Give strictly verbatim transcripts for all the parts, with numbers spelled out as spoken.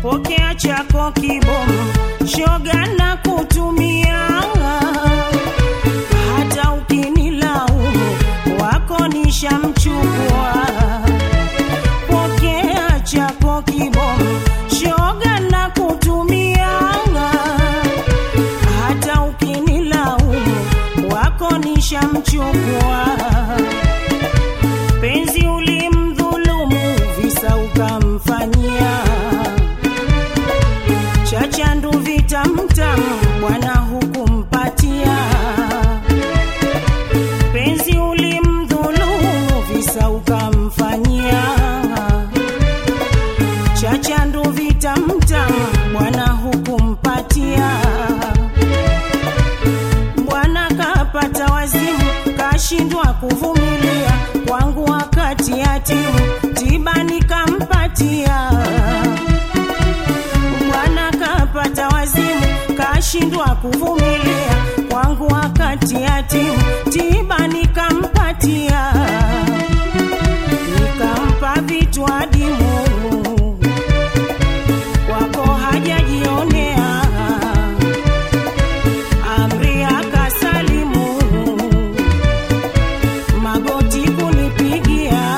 pokea chako kibomu, shoga na kutumia. Hata ukinilaumu wako nishamchukua. Pokea chako kibomu, shoga na kutumia. Hata ukinilaumu wako nishamchukua. Penzi ulimdhulumu, visa ukamfanyia. Chachandu vitamtamu, bwana hukumpatia. Penzi ulimdhulumu, visa ukamfanyia. Chachandu vitamtamu, bwana hukumpatia. Bwana kapata wazimu, kashindwa kuvumilia. Kwangu wakati yatimu, tiba nikampatia. Bwana kapata wazimu, kashindwa kuvumilia. Kwangu wakati yatimu, tiba nikampatia. Nikampa vitu adimu, kwako hajajionea. Amri akasalimu, magoti kunipigia.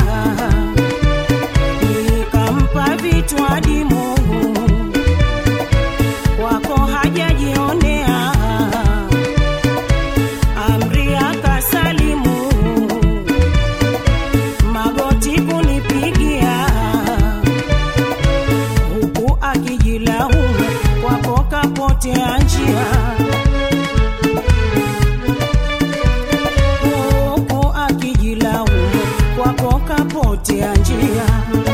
Nikampa vitu adimu, kwako hajajionea. Amri akasalimu, magoti kunipigia. Huku akijilaumu, kwako kapotea njia. Huku akijilaumu, kwako kapotea njia.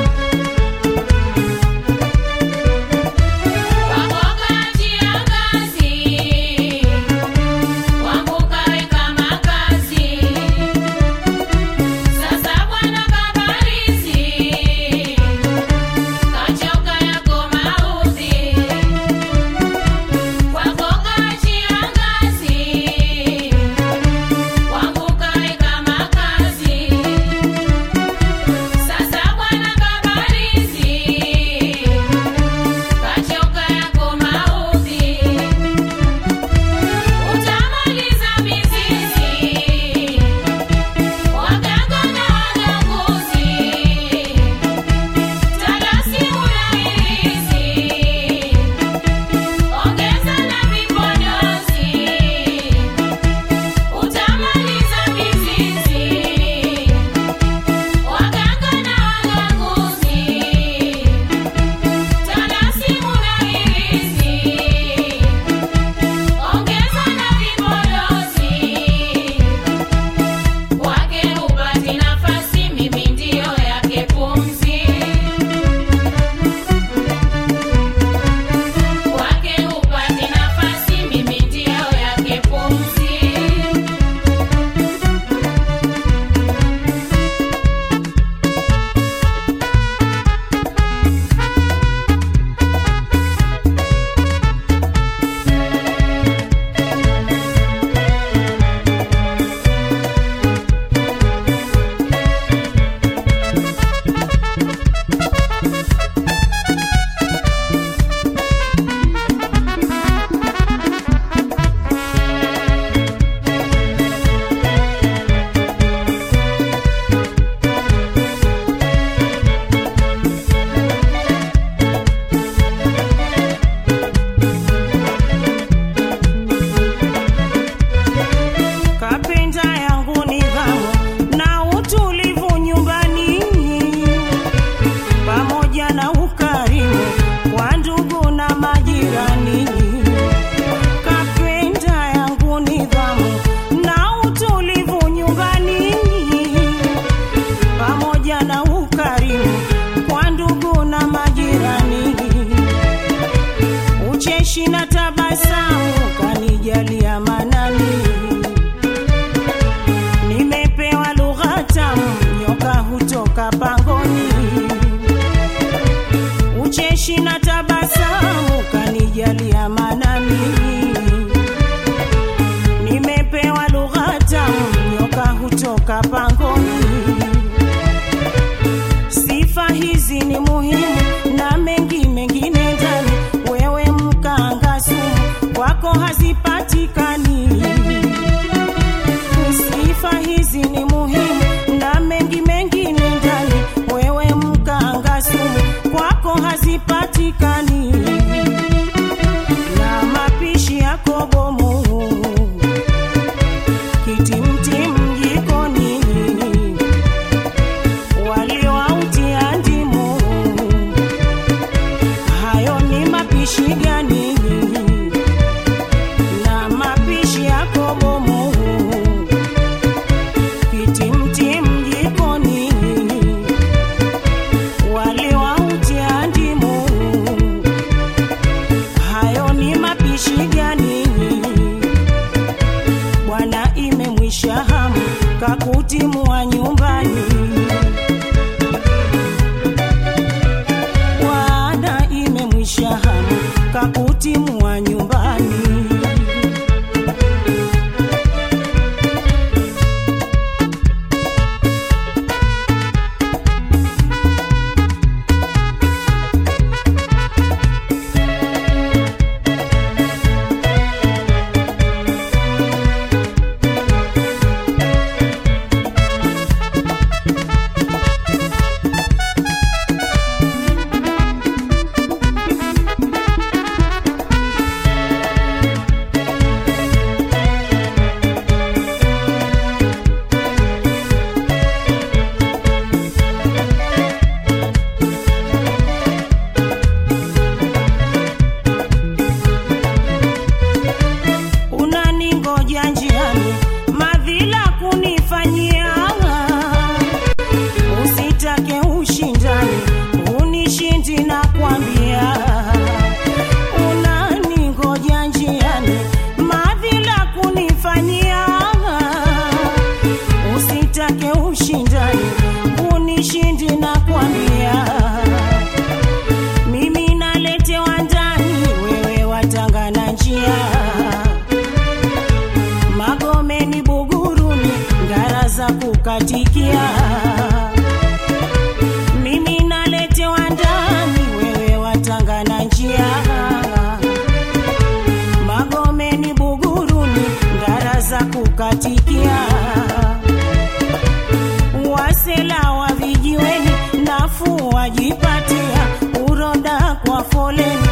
Na tabasamu kanijalia manani. Nimepewa lugha tamu, nyoka hutoka pangoni. Ucheshi na tabasamu kanijalia manani. Nimepewa lugha tamu, nyoka hutoka pangoni. Sifa hizi ni muhimu na mengi mengine ndani. mapishi gani? Na mapishi yako bomu, kitimtim jikoni, wali wa utia ndimu, hayo ni mapishi gani? Bwana imemwisha hamu kakutimua nyumbani, Bwana imemwisha hamu kakutimua nyumbani. Unaningoja njiani, madhila kunifanyia, usitake ushindani, unishindi na kwambia. Unaningoja njiani, madhila kunifanyia, usitake ushindani, unishindi na kwambia. Mimi naletewa ndani, wewe watangana njia, Magomeni, Buguruni, ngara za kukatikia. Mimi naletewa ndani, wewe watangana njia, Magomeni, Buguruni, ngara za kukatikia. Wasela wa vijiweni, nafuu wajipatia, uroda kwa foleni.